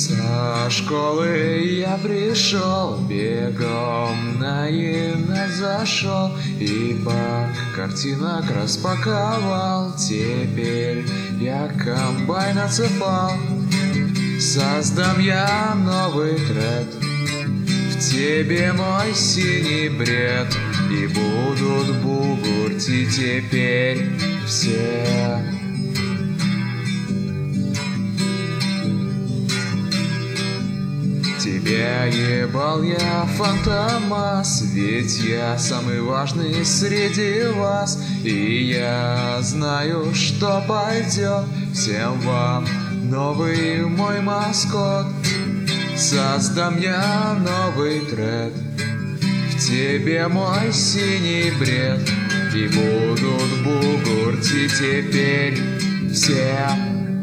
Со школы я пришел, бегом на инет зашел и по картинок распаковал. Теперь я комбайн отсыпал. Создам я новый трек, в тебе мой синий бред, и будут бугуртить теперь все. Тебя ебал я, Фантомас, ведь я самый важный среди вас. И я знаю, что пойдет всем вам новый мой маскот. Создам я новый трек, в тебе мой синий бред, и будут бугуртить теперь все.